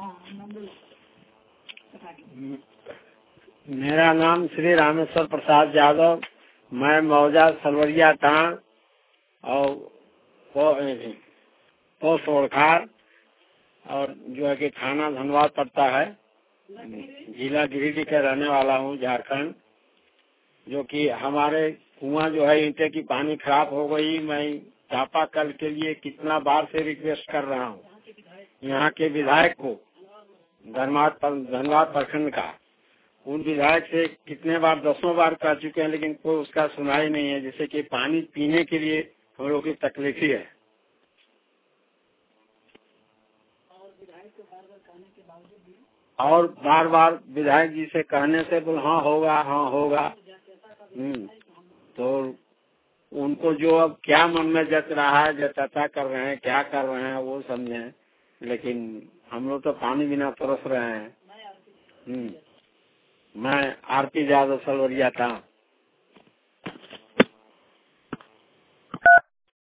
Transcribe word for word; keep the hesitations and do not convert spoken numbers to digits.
मेरा नाम श्री रामेश्वर प्रसाद यादव। मैं मौजा सलवरिया टाण और पोस्ट ओरखार और जो है कि थाना धनबाद पड़ता है, जिला गिरिडीह का रहने वाला हूँ, झारखंड। जो कि हमारे कुआं जो है ईंटे की पानी खराब हो गई। मैं चापाकल के लिए कितना बार से रिक्वेस्ट कर रहा हूँ यहाँ के विधायक को, धनबाद धनबाद प्रखंड का। उन विधायक से कितने बार, दसों बार कह चुके हैं, लेकिन कोई उसका सुनाई नहीं है। जैसे कि पानी पीने के लिए हम लोग की तकलीफ ही है। और बार बार विधायक जी से कहने से बोल हाँ होगा हाँ होगा। हम्म तो उनको जो अब क्या मन में जच रहा है, जताता कर रहे हैं, क्या कर रहे हैं वो समझे, लेकिन हम लोग तो पानी बिना तरस रहे हैं। हम्म मैं आरती यादव सलवरिया था।